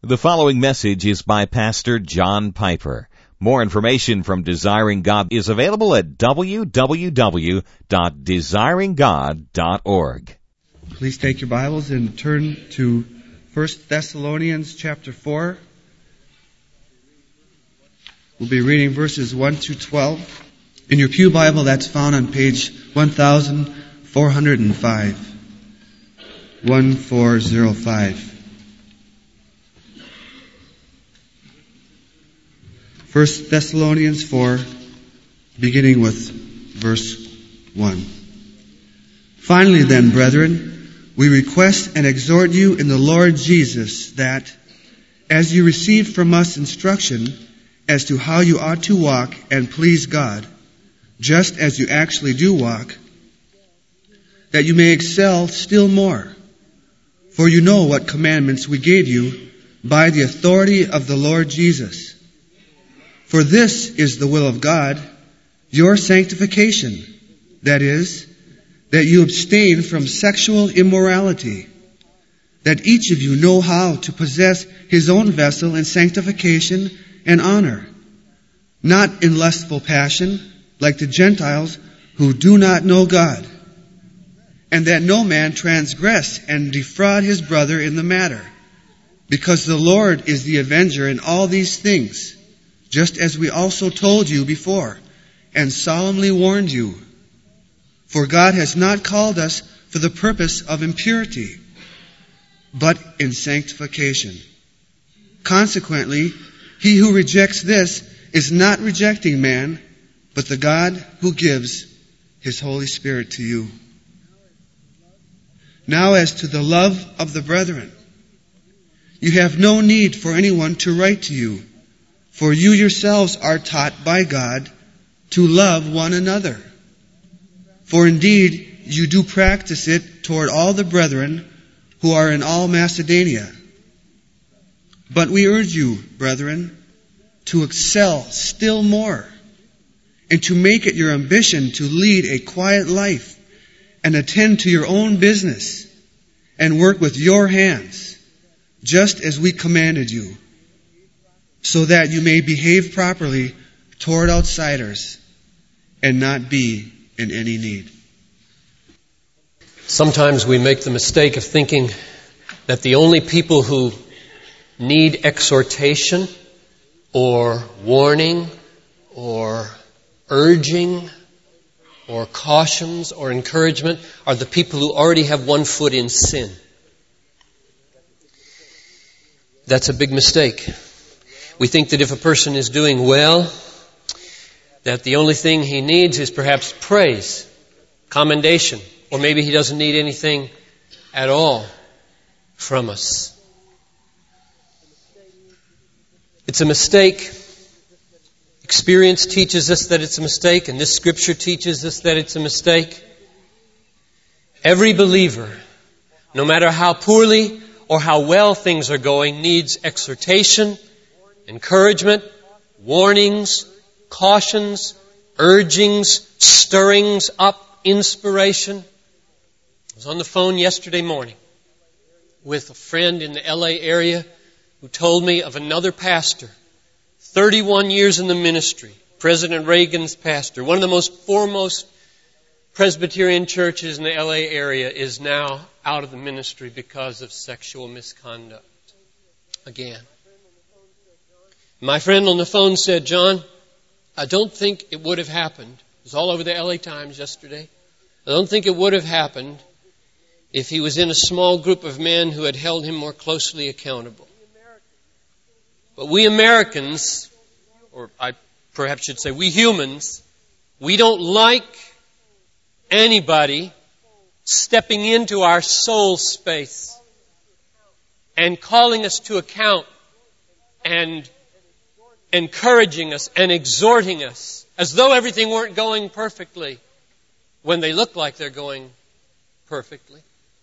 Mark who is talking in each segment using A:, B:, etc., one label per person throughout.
A: The following message is by Pastor John Piper. More information from Desiring God is available at www.desiringgod.org.
B: Please take your Bibles and turn to 1 Thessalonians chapter 4. We'll be reading verses 1 through 12. In your pew Bible, that's found on page 1405. 1405. 1 Thessalonians 4, beginning with verse 1. Finally then, brethren, we request and exhort you in the Lord Jesus that, as you receive from us instruction as to how you ought to walk and please God, just as you actually do walk, that you may excel still more. For you know what commandments we gave you by the authority of the Lord Jesus. For this is the will of God, your sanctification, that is, that you abstain from sexual immorality, that each of you know how to possess his own vessel in sanctification and honor, not in lustful passion, like the Gentiles who do not know God, and that no man transgress and defraud his brother in the matter, because the Lord is the avenger in all these things, just as we also told you before, and solemnly warned you. For God has not called us for the purpose of impurity, but in sanctification. Consequently, he who rejects this is not rejecting man, but the God who gives his Holy Spirit to you. Now as to the love of the brethren, you have no need for anyone to write to you, for you yourselves are taught by God to love one another. For indeed, you do practice it toward all the brethren who are in all Macedonia. But we urge you, brethren, to excel still more, and to make it your ambition to lead a quiet life, and attend to your own business, and work with your hands, just as we commanded you, so that you may behave properly toward outsiders, and not be in any need.
C: Sometimes we make the mistake of thinking that the only people who need exhortation or warning or urging or cautions or encouragement are the people who already have one foot in sin. That's a big mistake. We think that if a person is doing well, that the only thing he needs is perhaps praise, commendation, or maybe he doesn't need anything at all from us. It's a mistake. Experience teaches us that it's a mistake, and this scripture teaches us that it's a mistake. Every believer, no matter how poorly or how well things are going, needs exhortation, encouragement, warnings, cautions, urgings, stirrings up, inspiration. I was on the phone yesterday morning with a friend in the LA area who told me of another pastor, 31 years in the ministry, President Reagan's pastor, one of the most foremost Presbyterian churches in the LA area, is now out of the ministry because of sexual misconduct. Again. My friend on the phone said, John, I don't think it would have happened. It was all over the LA Times yesterday. I don't think it would have happened if he was in a small group of men who had held him more closely accountable. But we Americans, or I perhaps should say we humans, we don't like anybody stepping into our soul space and calling us to account and encouraging us and exhorting us as though everything weren't going perfectly when they look like they're going perfectly.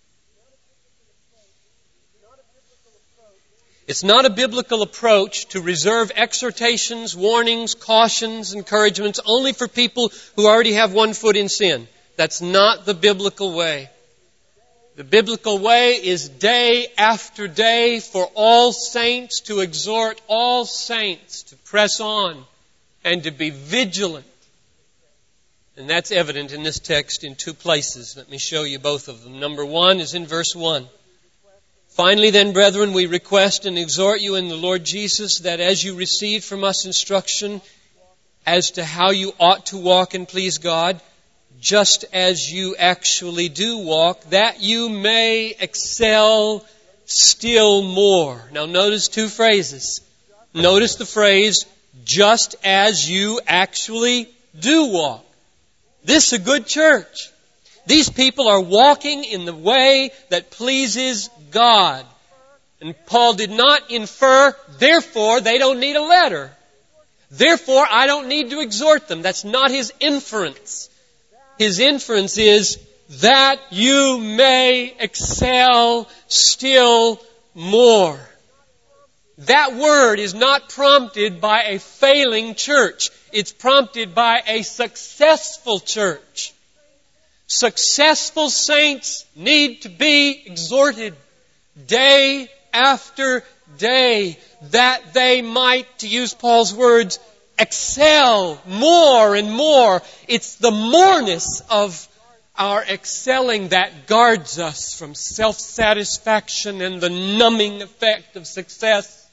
C: It's not a biblical approach to reserve exhortations, warnings, cautions, encouragements only for people who already have one foot in sin. That's not the biblical way. The biblical way is day after day for all saints to exhort all saints to press on and to be vigilant. And that's evident in this text in two places. Let me show you both of them. Number one is in verse 1. Finally then, brethren, we request and exhort you in the Lord Jesus that as you receive from us instruction as to how you ought to walk and please God, just as you actually do walk, that you may excel still more. Now notice two phrases. Notice the phrase, just as you actually do walk. This is a good church. These people are walking in the way that pleases God. And Paul did not infer, therefore they don't need a letter. Therefore I don't need to exhort them. That's not his inference. His inference is that you may excel still more. That word is not prompted by a failing church. It's prompted by a successful church. Successful saints need to be exhorted day after day that they might, to use Paul's words, excel more and more. It's the moreness of our excelling that guards us from self-satisfaction and the numbing effect of success.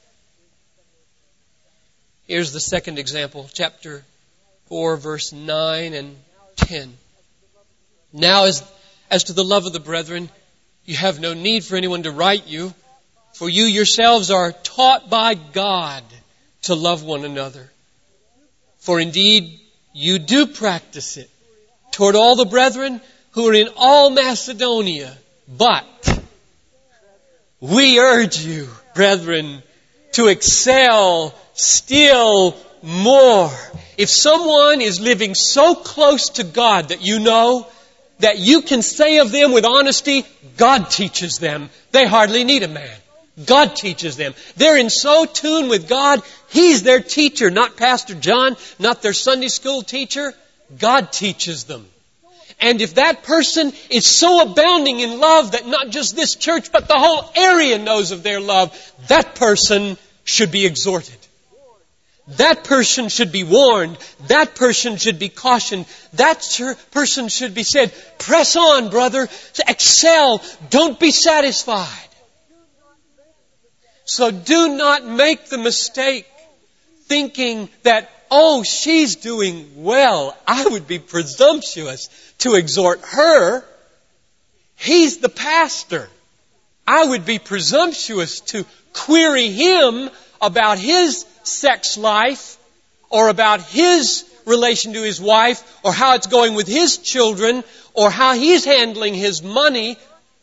C: Here's the second example, chapter 4, verse 9 and 10. Now as to the love of the brethren, you have no need for anyone to write you, for you yourselves are taught by God to love one another. For indeed, you do practice it toward all the brethren who are in all Macedonia. But we urge you, brethren, to excel still more. If someone is living so close to God that you know that you can say of them with honesty, God teaches them. They hardly need a man. God teaches them. They're in so tune with God, He's their teacher, not Pastor John, not their Sunday school teacher. God teaches them. And if that person is so abounding in love that not just this church, but the whole area knows of their love, that person should be exhorted. That person should be warned. That person should be cautioned. That person should be said, press on, brother, excel, don't be satisfied. So do not make the mistake thinking that, oh, she's doing well. I would be presumptuous to exhort her. He's the pastor. I would be presumptuous to query him about his sex life or about his relation to his wife or how it's going with his children or how he's handling his money.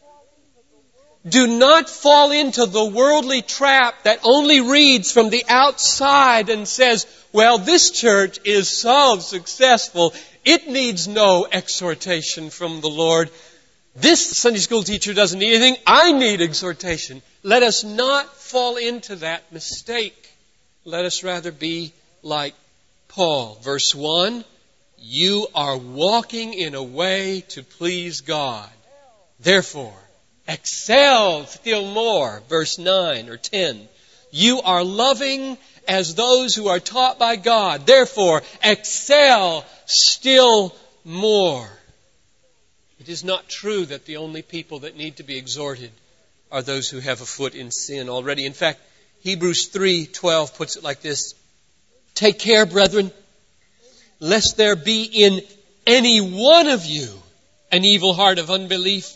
C: Do not fall into the worldly trap that only reads from the outside and says, well, this church is so successful, it needs no exhortation from the Lord. This Sunday school teacher doesn't need anything, I need exhortation. Let us not fall into that mistake. Let us rather be like Paul. Verse 1, you are walking in a way to please God. Therefore, excel still more. Verse 9 or 10. You are loving as those who are taught by God. Therefore, excel still more. It is not true that the only people that need to be exhorted are those who have a foot in sin already. In fact, Hebrews 3:12 puts it like this. Take care, brethren, lest there be in any one of you an evil heart of unbelief,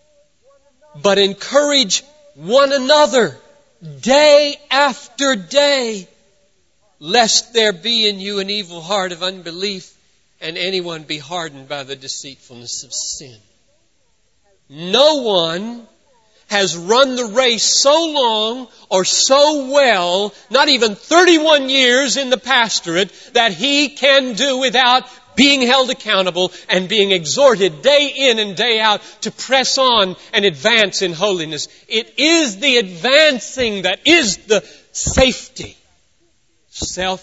C: but encourage one another day after day, lest there be in you an evil heart of unbelief, and anyone be hardened by the deceitfulness of sin. No one has run the race so long or so well, not even 31 years in the pastorate, that he can do without being held accountable and being exhorted day in and day out to press on and advance in holiness. It is the advancing that is the safety.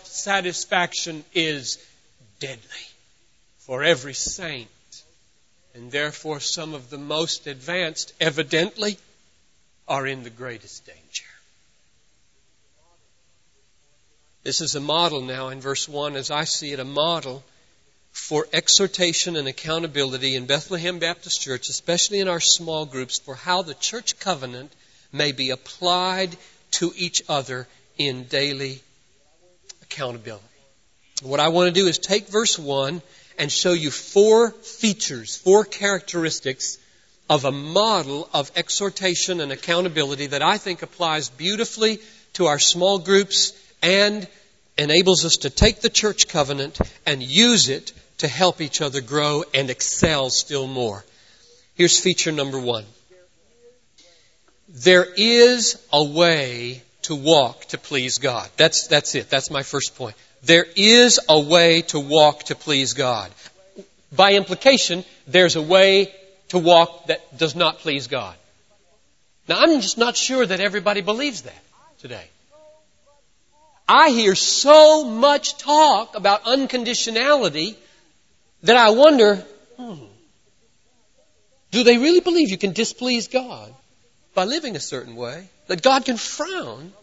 C: Self-satisfaction is deadly for every saint. And therefore some of the most advanced, evidently, are in the greatest danger. This is a model now in verse 1, as I see it, a model for exhortation and accountability in Bethlehem Baptist Church, especially in our small groups, for how the church covenant may be applied to each other in daily accountability. What I want to do is take verse 1 and show you 4 features, 4 characteristics of a model of exhortation and accountability that I think applies beautifully to our small groups and enables us to take the church covenant and use it to help each other grow and excel still more. Here's feature number 1. There is a way to walk to please God. That's it. That's my first point. There is a way to walk to please God. By implication, there's a way to walk that does not please God. Now, I'm just not sure that everybody believes that today. I hear so much talk about unconditionality that I wonder, do they really believe you can displease God by living a certain way? That God can frown?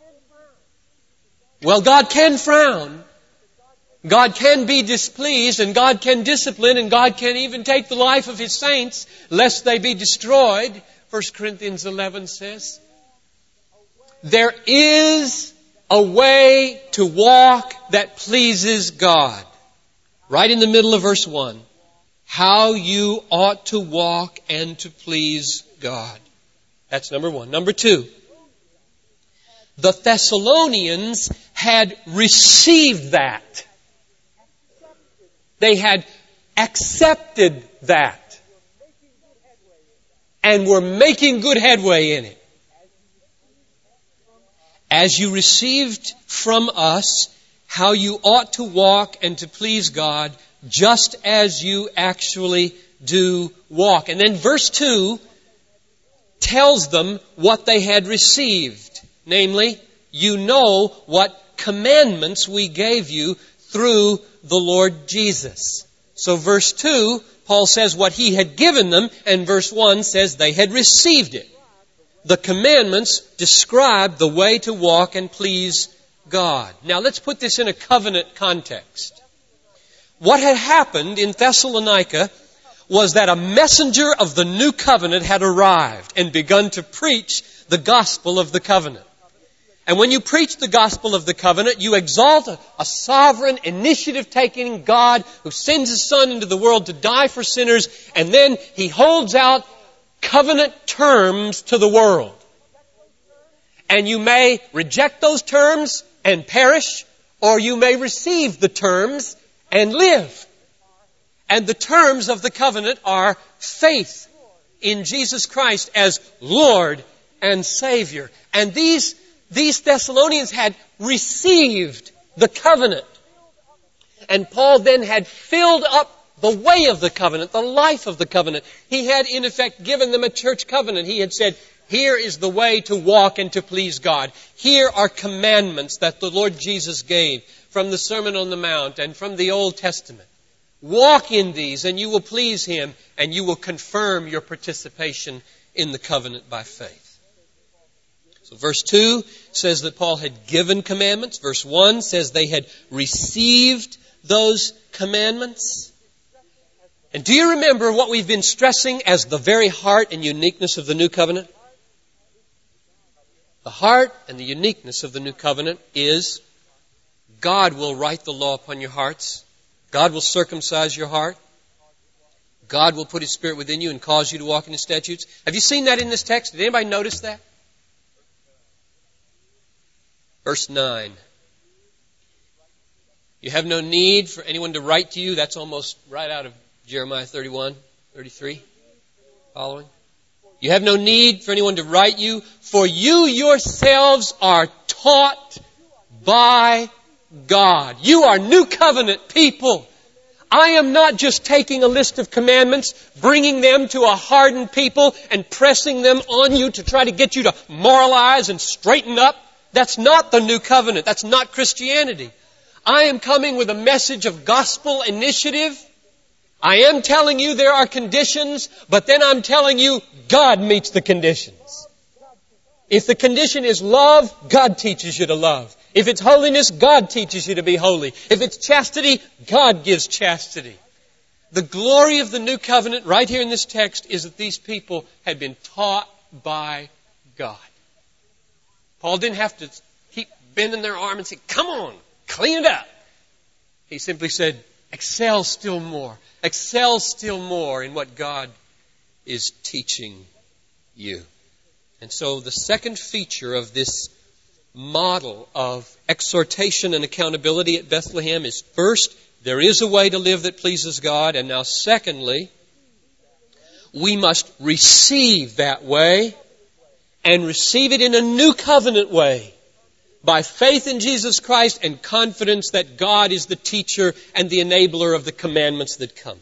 C: Well, God can frown. God can be displeased, and God can discipline, and God can even take the life of His saints, lest they be destroyed, 1 Corinthians 11 says. There is a way to walk that pleases God. Right in the middle of verse 1. How you ought to walk and to please God. That's number 1. Number 2. The Thessalonians had received that. They had accepted that. And were making good headway in it. As you received from us how you ought to walk and to please God, just as you actually do walk. And then verse 2 tells them what they had received. Namely, you know what commandments we gave you through the Lord Jesus. So verse 2, Paul says what he had given them, and verse 1 says they had received it. The commandments describe the way to walk and please God. Now let's put this in a covenant context. What had happened in Thessalonica was that a messenger of the new covenant had arrived and begun to preach the gospel of the covenant. And when you preach the gospel of the covenant, you exalt a sovereign, initiative-taking God who sends His Son into the world to die for sinners, and then He holds out covenant terms to the world. And you may reject those terms and perish, or you may receive the terms and live. And the terms of the covenant are faith in Jesus Christ as Lord and Savior. And these Thessalonians had received the covenant. And Paul then had filled up the way of the covenant, the life of the covenant. He had, in effect, given them a church covenant. He had said, here is the way to walk and to please God. Here are commandments that the Lord Jesus gave from the Sermon on the Mount and from the Old Testament. Walk in these and you will please Him, and you will confirm your participation in the covenant by faith. So verse 2 says that Paul had given commandments. Verse 1 says they had received those commandments. And do you remember what we've been stressing as the very heart and uniqueness of the new covenant? The heart and the uniqueness of the new covenant is God will write the law upon your hearts. God will circumcise your heart. God will put His Spirit within you and cause you to walk in His statutes. Have you seen that in this text? Did anybody notice that? Verse 9. You have no need for anyone to write to you. That's almost right out of Jeremiah 31, 33, following. You have no need for anyone to write you, for you yourselves are taught by God. You are new covenant people. I am not just taking a list of commandments, bringing them to a hardened people and pressing them on you to try to get you to moralize and straighten up. That's not the new covenant. That's not Christianity. I am coming with a message of gospel initiative, I am telling you there are conditions, but then I'm telling you God meets the conditions. If the condition is love, God teaches you to love. If it's holiness, God teaches you to be holy. If it's chastity, God gives chastity. The glory of the new covenant right here in this text is that these people had been taught by God. Paul didn't have to keep bending their arm and say, come on, clean it up. He simply said, excel still more. Excel still more in what God is teaching you. And so the second feature of this model of exhortation and accountability at Bethlehem is, first, there is a way to live that pleases God. And now secondly, we must receive that way and receive it in a new covenant way by faith in Jesus Christ and confidence that God is the teacher and the enabler of the commandments that come.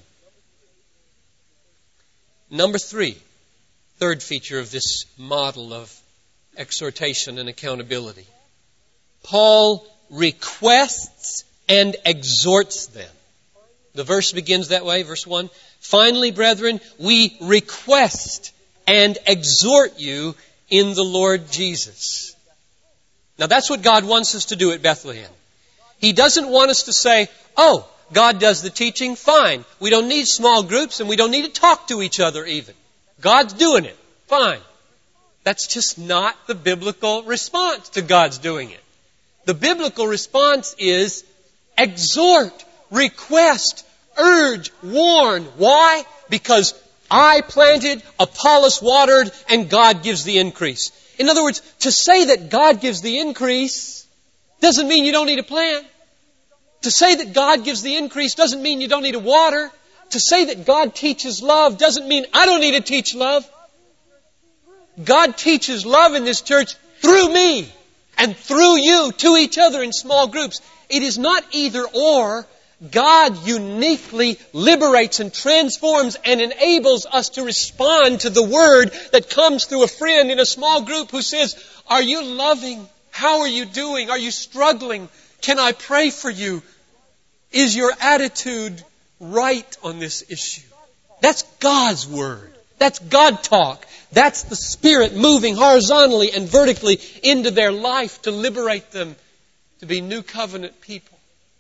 C: Number three, third feature of this model of exhortation and accountability. Paul requests and exhorts them. The verse begins that way, verse 1. Finally, brethren, we request and exhort you in the Lord Jesus. Now that's what God wants us to do at Bethlehem. He doesn't want us to say, oh, God does the teaching, fine. We don't need small groups and we don't need to talk to each other even. God's doing it, fine. That's just not the biblical response to God's doing it. The biblical response is exhort, request, urge, warn. Why? Because I planted, Apollos watered, and God gives the increase. In other words, to say that God gives the increase doesn't mean you don't need to plant. To say that God gives the increase doesn't mean you don't need to water. To say that God teaches love doesn't mean I don't need to teach love. God teaches love in this church through me and through you to each other in small groups. It is not either or. God uniquely liberates and transforms and enables us to respond to the word that comes through a friend in a small group who says, are you loving? How are you doing? Are you struggling? Can I pray for you? Is your attitude right on this issue? That's God's word. That's God talk. That's the Spirit moving horizontally and vertically into their life to liberate them to be new covenant people.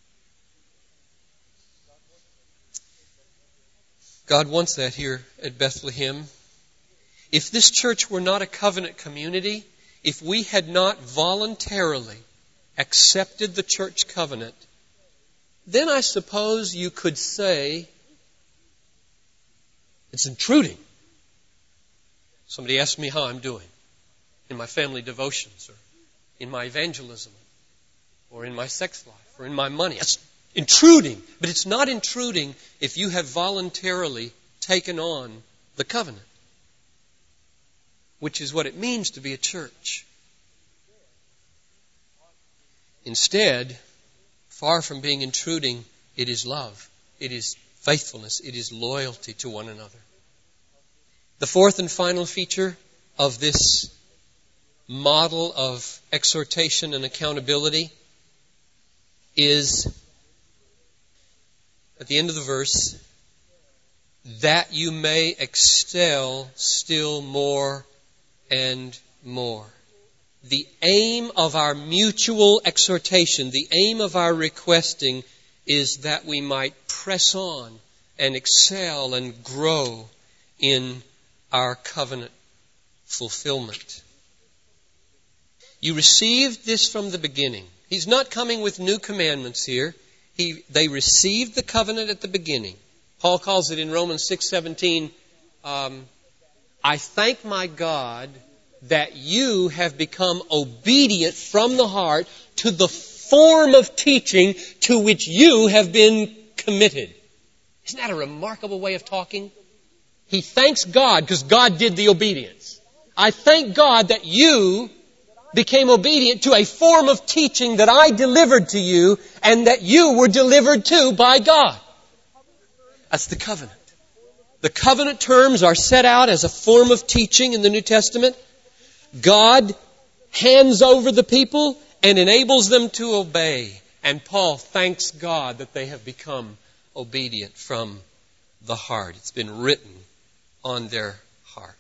C: God wants that here at Bethlehem. If this church were not a covenant community, if we had not voluntarily accepted the church covenant, then I suppose you could say it's intruding. Somebody asked me how I'm doing in my family devotions or in my evangelism or in my sex life or in my money. It's intruding. But it's not intruding if you have voluntarily taken on the covenant, which is what it means to be a church. Instead, far from being intruding, it is love. It is faithfulness. It is loyalty to one another. The fourth and final feature of this model of exhortation and accountability is, at the end of the verse, that you may excel still more and more. The aim of our mutual exhortation, the aim of our requesting is that we might press on and excel and grow in our covenant fulfillment. You received this from the beginning. He's not coming with new commandments here. They received the covenant at the beginning. Paul calls it in Romans 6:17, I thank my God that you have become obedient from the heart to the form of teaching to which you have been committed. Isn't that a remarkable way of talking? He thanks God because God did the obedience. I thank God that you became obedient to a form of teaching that I delivered to you and that you were delivered to by God. That's the covenant. The covenant terms are set out as a form of teaching in the New Testament. God hands over the people and enables them to obey. And Paul thanks God that they have become obedient from the heart. It's been written on their heart.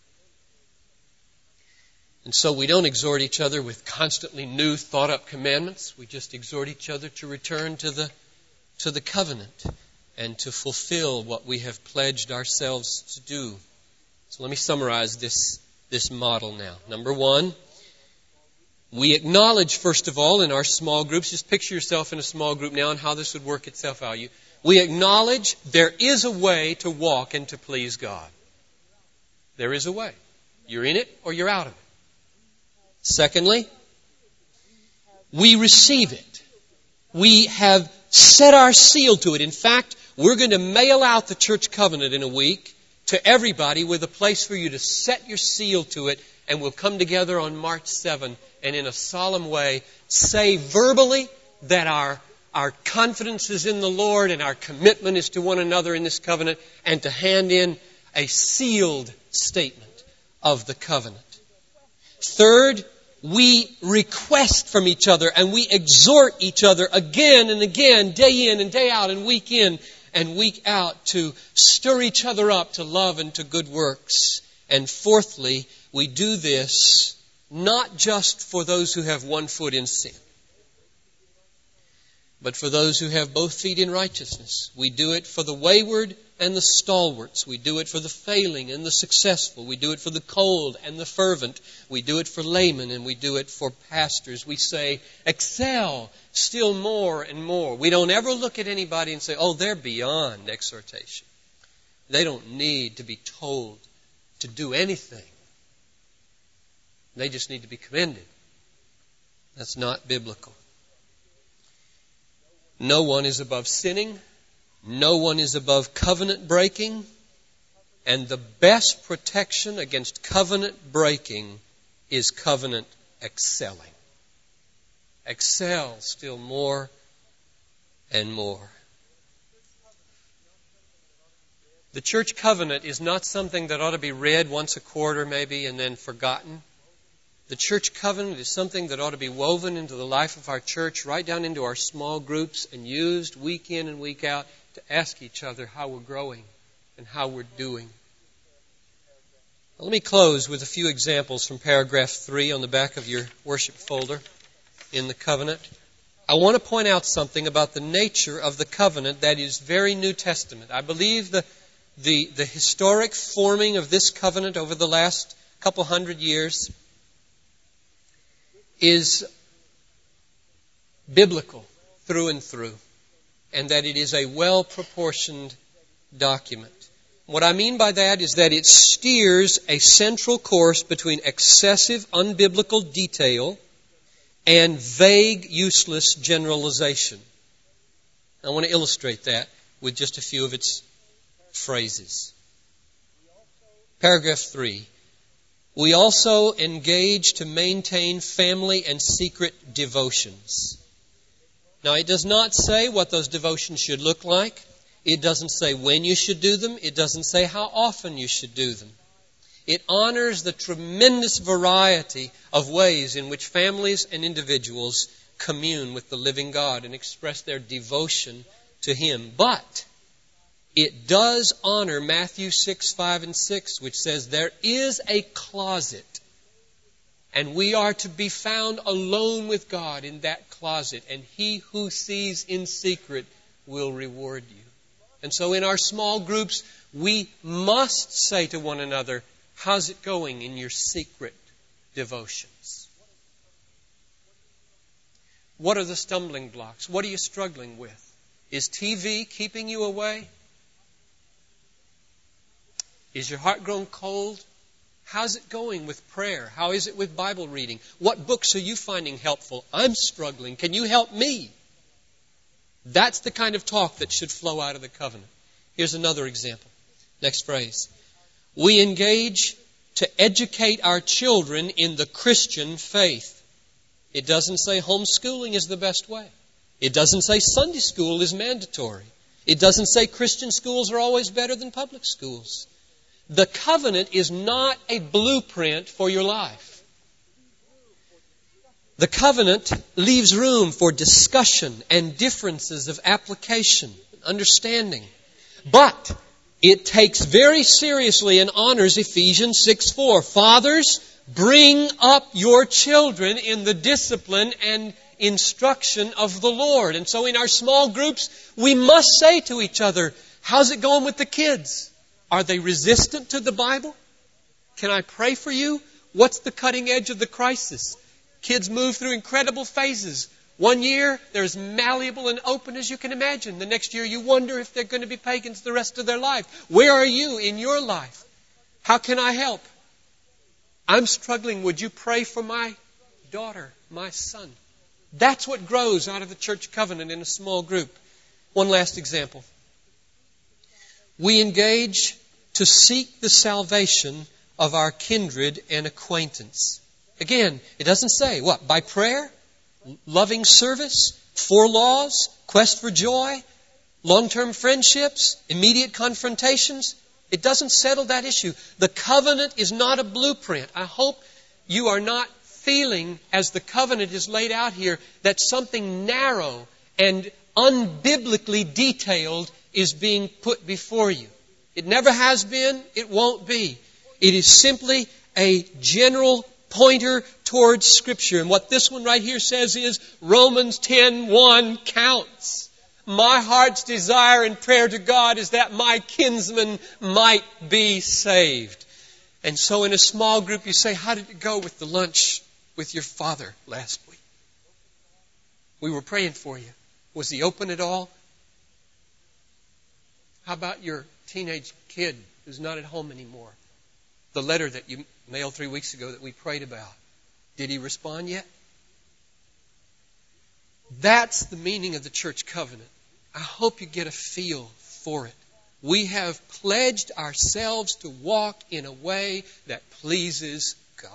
C: And so we don't exhort each other with constantly new thought-up commandments. We just exhort each other to return to the covenant and to fulfill what we have pledged ourselves to do. So let me summarize this model now. Number one, we acknowledge, first of all, in our small groups, just picture yourself in a small group now and how this would work itself out. We acknowledge there is a way to walk and to please God. There is a way. You're in it or you're out of it. Secondly, we receive it. We have set our seal to it. In fact, we're going to mail out the church covenant in a week to everybody with a place for you to set your seal to it, and we'll come together on March 7 and in a solemn way say verbally that our confidence is in the Lord and our commitment is to one another in this covenant, and to hand in a sealed statement of the covenant. Third, we request from each other and we exhort each other again and again, day in and day out and week in and week out, to stir each other up to love and to good works. And fourthly, we do this not just for those who have one foot in sin, but for those who have both feet in righteousness. We do it for the wayward and the stalwarts. We do it for the failing and the successful. We do it for the cold and the fervent. We do it for laymen, and we do it for pastors. We say, excel still more and more. We don't ever look at anybody and say, oh, they're beyond exhortation. They don't need to be told to do anything. They just need to be commended. That's not biblical. No one is above sinning. No one is above covenant breaking. And the best protection against covenant breaking is covenant excelling. Excel still more and more. The church covenant is not something that ought to be read once a quarter maybe and then forgotten. The church covenant is something that ought to be woven into the life of our church, right down into our small groups, and used week in and week out to ask each other how we're growing and how we're doing. Now, let me close with a few examples from paragraph 3 on the back of your worship folder in the covenant. I want to point out something about the nature of the covenant that is very New Testament. I believe the historic forming of this covenant over the last couple hundred years is biblical through and through, and that it is a well-proportioned document. What I mean by that is that it steers a central course between excessive, unbiblical detail and vague, useless generalization. I want to illustrate that with just a few of its phrases. Paragraph 3. We also engage to maintain family and secret devotions. Now, it does not say what those devotions should look like. It doesn't say when you should do them. It doesn't say how often you should do them. It honors the tremendous variety of ways in which families and individuals commune with the living God and express their devotion to Him. But it does honor Matthew 6, 5, and 6, which says there is a closet, and we are to be found alone with God in that closet, and He who sees in secret will reward you. And so in our small groups, we must say to one another, how's it going in your secret devotions? What are the stumbling blocks? What are you struggling with? Is TV keeping you away? Is your heart grown cold? How's it going with prayer? How is it with Bible reading? What books are you finding helpful? I'm struggling. Can you help me? That's the kind of talk that should flow out of the covenant. Here's another example. Next phrase. We engage to educate our children in the Christian faith. It doesn't say homeschooling is the best way. It doesn't say Sunday school is mandatory. It doesn't say Christian schools are always better than public schools. The covenant is not a blueprint for your life. The covenant leaves room for discussion and differences of application, understanding. But it takes very seriously and honors Ephesians 6:4. Fathers, bring up your children in the discipline and instruction of the Lord. And so in our small groups, we must say to each other, how's it going with the kids? Are they resistant to the Bible? Can I pray for you? What's the cutting edge of the crisis? Kids move through incredible phases. One year, they're as malleable and open as you can imagine. The next year, you wonder if they're going to be pagans the rest of their life. Where are you in your life? How can I help? I'm struggling. Would you pray for my daughter, my son? That's what grows out of the church covenant in a small group. One last example. We engage to seek the salvation of our kindred and acquaintance. Again, it doesn't say, what, by prayer, loving service, 4 laws, quest for joy, long-term friendships, immediate confrontations. It doesn't settle that issue. The covenant is not a blueprint. I hope you are not feeling, as the covenant is laid out here, that something narrow and unbiblically detailed is being put before you. It never has been. It won't be. It is simply a general pointer towards Scripture. And what this one right here says is Romans 10:1 counts. My heart's desire and prayer to God is that my kinsman might be saved. And so in a small group you say, how did it go with the lunch with your father last week? We were praying for you. Was he open at all? How about your teenage kid who's not at home anymore? The letter that you mailed 3 weeks ago that we prayed about. Did he respond yet? That's the meaning of the church covenant. I hope you get a feel for it. We have pledged ourselves to walk in a way that pleases God.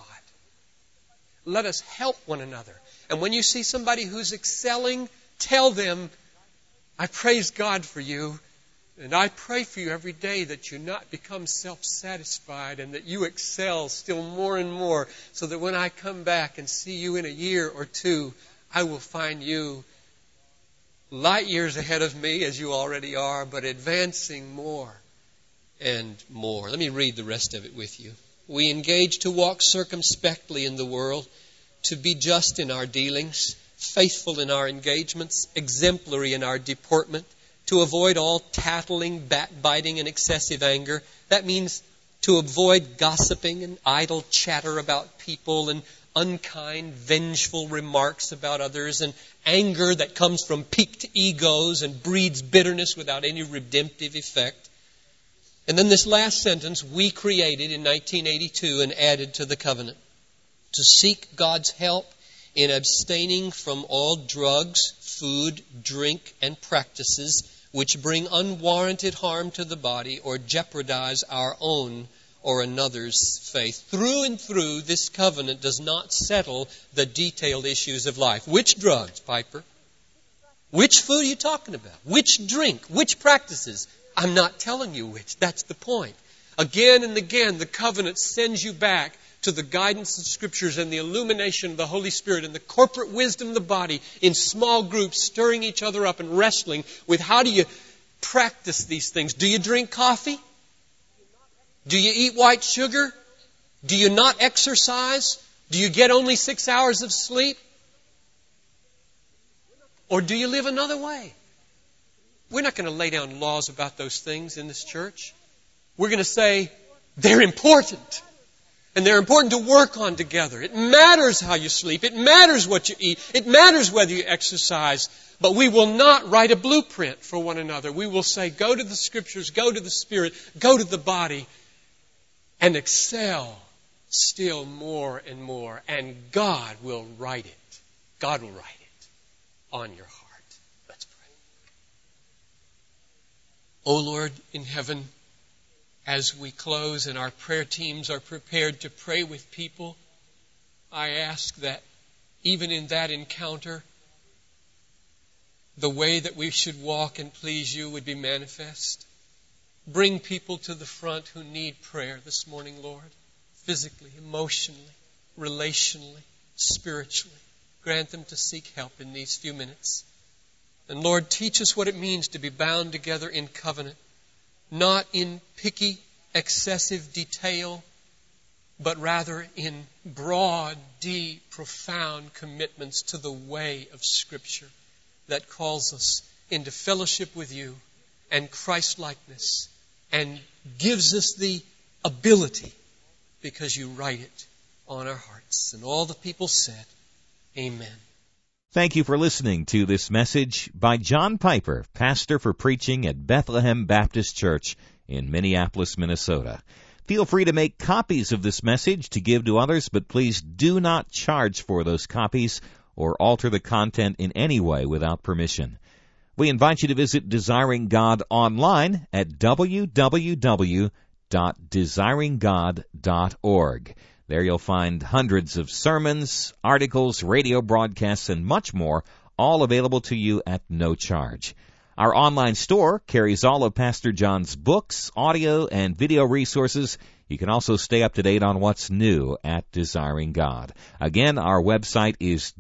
C: Let us help one another. And when you see somebody who's excelling, tell them, I praise God for you. And I pray for you every day that you not become self-satisfied and that you excel still more and more so that when I come back and see you in a year or two, I will find you light years ahead of me, as you already are, but advancing more and more. Let me read the rest of it with you. We engage to walk circumspectly in the world, to be just in our dealings, faithful in our engagements, exemplary in our deportment, to avoid all tattling, backbiting, and excessive anger. That means to avoid gossiping and idle chatter about people and unkind, vengeful remarks about others and anger that comes from piqued egos and breeds bitterness without any redemptive effect. And then this last sentence we created in 1982 and added to the covenant. To seek God's help in abstaining from all drugs, food, drink, and practices which bring unwarranted harm to the body or jeopardize our own or another's faith. Through and through, this covenant does not settle the detailed issues of life. Which drugs, Piper? Which food are you talking about? Which drink? Which practices? I'm not telling you which. That's the point. Again and again, the covenant sends you back to the guidance of Scriptures and the illumination of the Holy Spirit and the corporate wisdom of the body in small groups, stirring each other up and wrestling with how do you practice these things. Do you drink coffee? Do you eat white sugar? Do you not exercise? Do you get only 6 hours of sleep? Or do you live another way? We're not going to lay down laws about those things in this church. We're going to say they're important. And they're important to work on together. It matters how you sleep. It matters what you eat. It matters whether you exercise. But we will not write a blueprint for one another. We will say, go to the Scriptures, go to the Spirit, go to the body, and excel still more and more. And God will write it. God will write it on your heart. Let's pray. O Lord in heaven, as we close and our prayer teams are prepared to pray with people, I ask that even in that encounter, the way that we should walk and please you would be manifest. Bring people to the front who need prayer this morning, Lord, physically, emotionally, relationally, spiritually. Grant them to seek help in these few minutes. And Lord, teach us what it means to be bound together in covenant. not in picky, excessive detail, but rather in broad, deep, profound commitments to the way of Scripture that calls us into fellowship with you and Christ-likeness and gives us the ability because you write it on our hearts. And all the people said, Amen.
A: Thank you for listening to this message by John Piper, pastor for preaching at Bethlehem Baptist Church in Minneapolis, Minnesota. Feel free to make copies of this message to give to others, but please do not charge for those copies or alter the content in any way without permission. We invite you to visit Desiring God online at www.desiringgod.org. There you'll find hundreds of sermons, articles, radio broadcasts, and much more, all available to you at no charge. Our online store carries all of Pastor John's books, audio, and video resources. You can also stay up to date on what's new at Desiring God. Again, our website is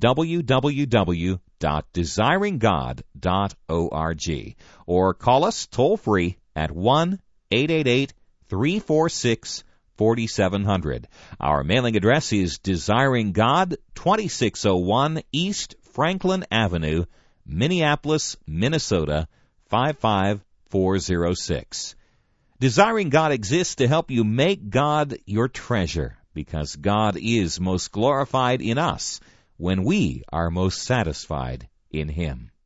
A: www.desiringgod.org. Or call us toll-free at 1-888-346-4700. Our mailing address is Desiring God, 2601 East Franklin Avenue, Minneapolis, Minnesota, 55406. Desiring God exists to help you make God your treasure, because God is most glorified in us when we are most satisfied in Him.